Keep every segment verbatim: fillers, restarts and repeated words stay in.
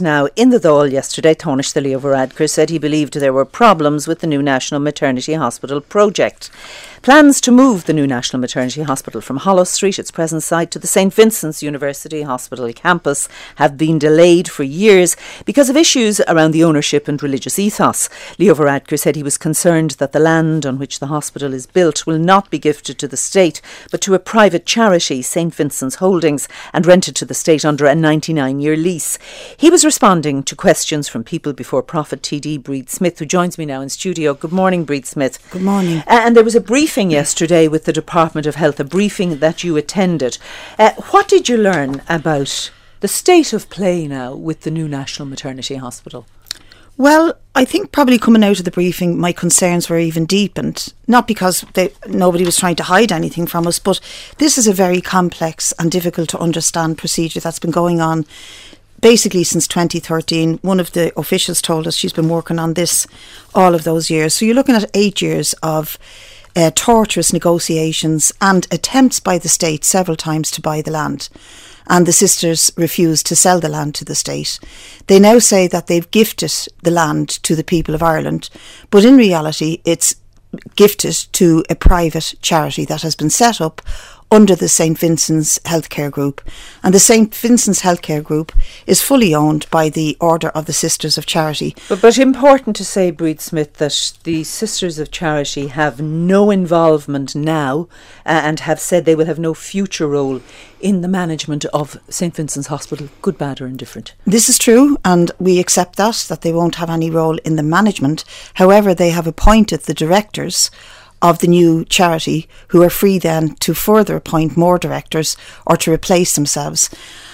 now. In the Dáil yesterday, Tánaiste Leo Varadkar said he believed there were problems with the new National Maternity Hospital project. Plans to move the new National Maternity Hospital from Hollow Street, its present site, to the Saint Vincent's University Hospital campus have been delayed for years because of issues around the ownership and religious ethos. Leo Varadkar said he was concerned that the land on which the hospital is built will not be gifted to the state, but to a private charity, Saint Vincent's Holdings, and rented to the state under a ninety-nine year lease. He was responding to questions from People Before Profit T D Breed Smith, who joins me now in studio. Good morning, Breed Smith. Good morning. Uh, and there was a briefing yesterday with the Department of Health, a briefing that you attended. Uh, what did you learn about the state of play now with the new National Maternity Hospital? Well, I think probably coming out of the briefing, my concerns were even deepened. Not because they, nobody was trying to hide anything from us, but this is a very complex and difficult to understand procedure that's been going on basically since twenty thirteen. One of the officials told us she's been working on this all of those years. So you're looking at eight years of uh, torturous negotiations and attempts by the state several times to buy the land. And the sisters refused to sell the land to the state. They now say that they've gifted the land to the people of Ireland, but in reality it's gifted to a private charity that has been set up under the Saint Vincent's Healthcare Group. And the Saint Vincent's Healthcare Group is fully owned by the Order of the Sisters of Charity. But, but important to say, Breed Smith, that the Sisters of Charity have no involvement now uh, and have said they will have no future role in the management of Saint Vincent's Hospital, good, bad or indifferent. This is true, and we accept that, that they won't have any role in the management. However, they have appointed the directors of the new charity, who are free then to further appoint more directors or to replace themselves.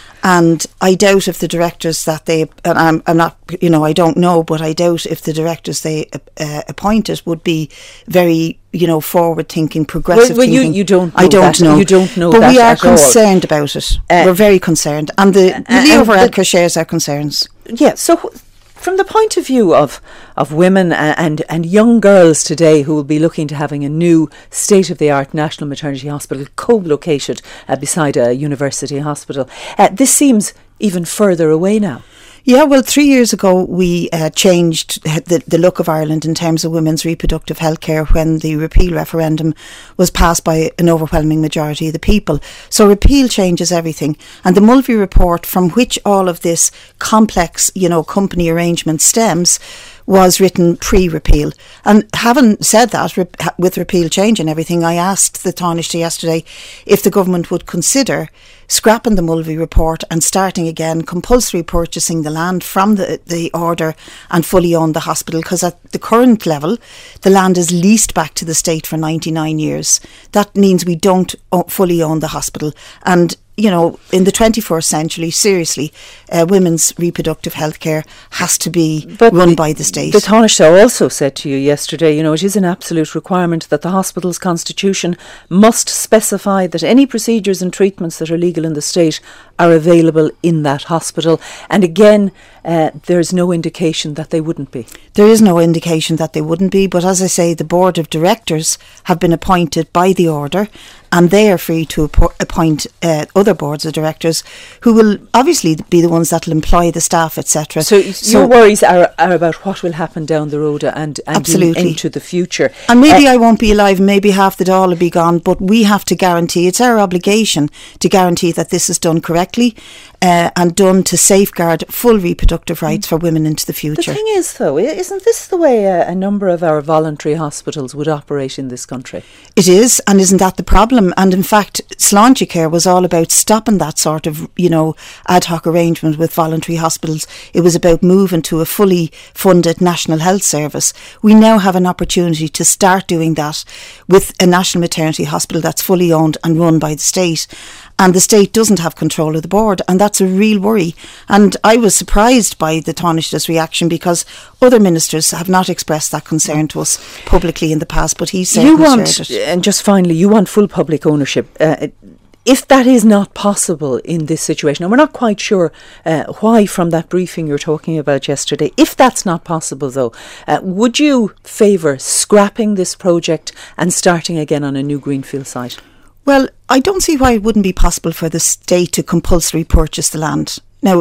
And I doubt if the directors that they, and I'm, I'm not, you know, I don't know, but I doubt if the directors they uh, appointed would be very, you know, forward-thinking, progressive well, well, thinking. You, you don't know I don't that. know. You don't know but that we are at all. concerned about it. Uh, We're very concerned. And the uh, Leo Varadkar shares our concerns. Yeah, so from the point of view of, of women and, and and young girls today who will be looking to having a new state-of-the-art National Maternity Hospital co-located uh, beside a university hospital, uh, this seems even further away now. Yeah, well, three years ago we uh, changed the, the look of Ireland in terms of women's reproductive health care when the repeal referendum was passed by an overwhelming majority of the people. So repeal changes everything. And the Mulvey report, from which all of this complex, you know, company arrangement stems, was written pre-repeal. And having said that, rep- with repeal change and everything, I asked the Tánaiste yesterday if the government would consider scrapping the Mulvey report and starting again compulsory purchasing the land from the, the order and fully own the hospital, because at the current level the land is leased back to the state for ninety-nine years. That means we don't o- fully own the hospital. And you know, in the twenty-first century, seriously, uh, women's reproductive health care has to be but run by the state. The Tánaiste also said to you yesterday, you know, it is an absolute requirement that the hospital's constitution must specify that any procedures and treatments that are legal in the state are available in that hospital. And again, uh, there's no indication that they wouldn't be. There is no indication that they wouldn't be, but as I say, the board of directors have been appointed by the order, and they are free to appoint uh, other boards of directors who will obviously be the ones that will employ the staff, et cetera. So, so your worries are, are about what will happen down the road and, and absolutely. In, into the future. And maybe uh, I won't be alive, maybe half the Dáil will be gone, but we have to guarantee, it's our obligation to guarantee that this is done correctly uh, and done to safeguard full reproductive rights mm. for women into the future. The thing is, though, isn't this the way a, a number of our voluntary hospitals would operate in this country? It is, and isn't that the problem? And in fact, Sláintecare was all about stopping that sort of, you know, ad hoc arrangement with voluntary hospitals. It was about moving to a fully funded National Health Service. We now have an opportunity to start doing that with a National Maternity Hospital that's fully owned and run by the state. And the state doesn't have control of the board, and that's a real worry. And I was surprised by the Tánaiste's reaction, because other ministers have not expressed that concern to us publicly in the past, but he certainly you want, shared it. And just finally, you want full public ownership. Uh, if that is not possible in this situation, and we're not quite sure uh, why from that briefing you're talking about yesterday, if that's not possible though, uh, would you favour scrapping this project and starting again on a new greenfield site? Well, I don't see why it wouldn't be possible for the state to compulsory purchase the land. Now,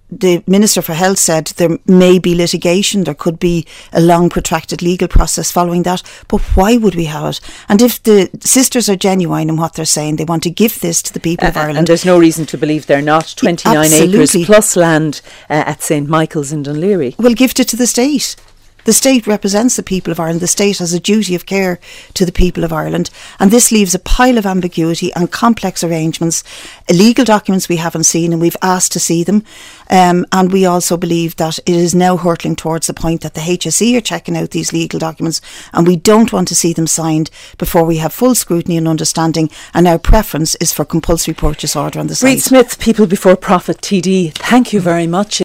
the Minister for Health said there may be litigation, there could be a long protracted legal process following that, but why would we have it? And if the sisters are genuine in what they're saying, they want to give this to the people uh, of Ireland. And there's no reason to believe they're not. twenty-nine Absolutely. acres plus land uh, at Saint Michael's in Dunleary. Well, gift it to the state. The state represents the people of Ireland. The state has a duty of care to the people of Ireland. And this leaves a pile of ambiguity and complex arrangements, legal documents we haven't seen and we've asked to see them. Um, and we also believe that it is now hurtling towards the point that the H S E are checking out these legal documents, and we don't want to see them signed before we have full scrutiny and understanding. And our preference is for compulsory purchase order on the site. Reid Smith, People Before Profit T D, thank you very much.